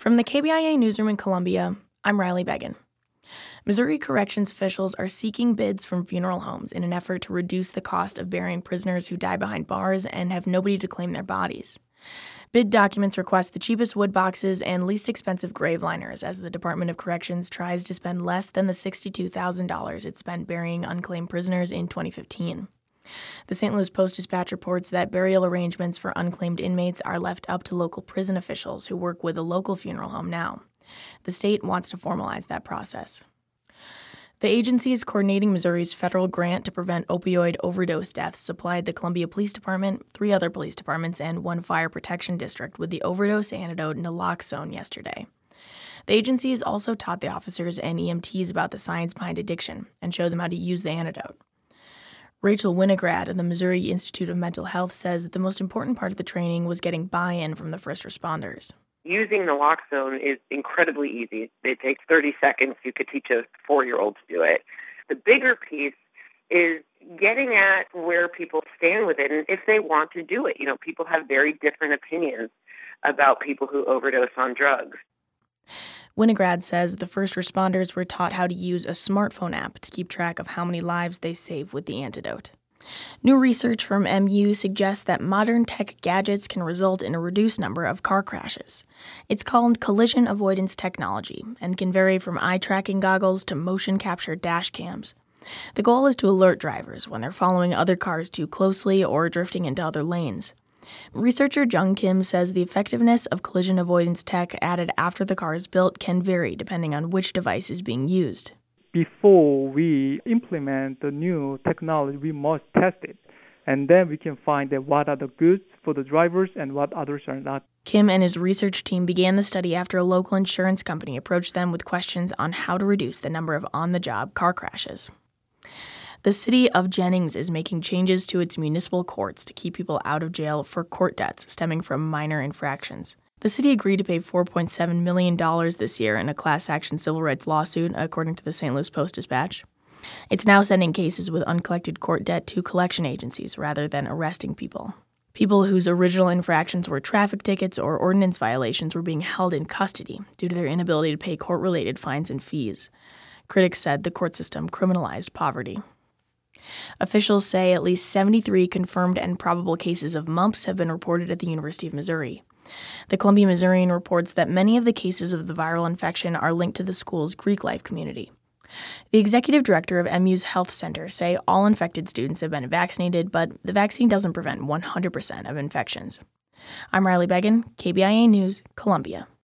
From the KBIA newsroom in Columbia, I'm Riley Beggin. Missouri corrections officials are seeking bids from funeral homes in an effort to reduce the cost of burying prisoners who die behind bars and have nobody to claim their bodies. Bid documents request the cheapest wood boxes and least expensive grave liners as the Department of Corrections tries to spend less than the $62,000 it spent burying unclaimed prisoners in 2015. The St. Louis Post-Dispatch reports that burial arrangements for unclaimed inmates are left up to local prison officials who work with a local funeral home now. The state wants to formalize that process. The agency is coordinating Missouri's federal grant to prevent opioid overdose deaths, supplied the Columbia Police Department, 3 other police departments, and 1 fire protection district with the overdose antidote naloxone yesterday. The agency has also taught the officers and EMTs about the science behind addiction and showed them how to use the antidote. Rachel Winograd of the Missouri Institute of Mental Health says the most important part of the training was getting buy-in from the first responders. Using naloxone is incredibly easy. It takes 30 seconds. You could teach a 4-year-old to do it. The bigger piece is getting at where people stand with it and if they want to do it. You know, people have very different opinions about people who overdose on drugs. Winograd says the first responders were taught how to use a smartphone app to keep track of how many lives they save with the antidote. New research from MU suggests that modern tech gadgets can result in a reduced number of car crashes. It's called collision avoidance technology and can vary from eye-tracking goggles to motion-capture dash cams. The goal is to alert drivers when they're following other cars too closely or drifting into other lanes. Researcher Jung Kim says the effectiveness of collision avoidance tech added after the car is built can vary depending on which device is being used. Before we implement the new technology, we must test it, and then we can find out what are the goods for the drivers and what others are not. Kim and his research team began the study after a local insurance company approached them with questions on how to reduce the number of on-the-job car crashes. The city of Jennings is making changes to its municipal courts to keep people out of jail for court debts stemming from minor infractions. The city agreed to pay $4.7 million this year in a class-action civil rights lawsuit, according to the St. Louis Post-Dispatch. It's now sending cases with uncollected court debt to collection agencies rather than arresting people. People whose original infractions were traffic tickets or ordinance violations were being held in custody due to their inability to pay court-related fines and fees. Critics said the court system criminalized poverty. Officials say at least 73 confirmed and probable cases of mumps have been reported at the University of Missouri. The Columbia Missourian reports that many of the cases of the viral infection are linked to the school's Greek life community. The executive director of MU's Health Center say all infected students have been vaccinated, but the vaccine doesn't prevent 100% of infections. I'm Riley Beggin, KBIA News, Columbia.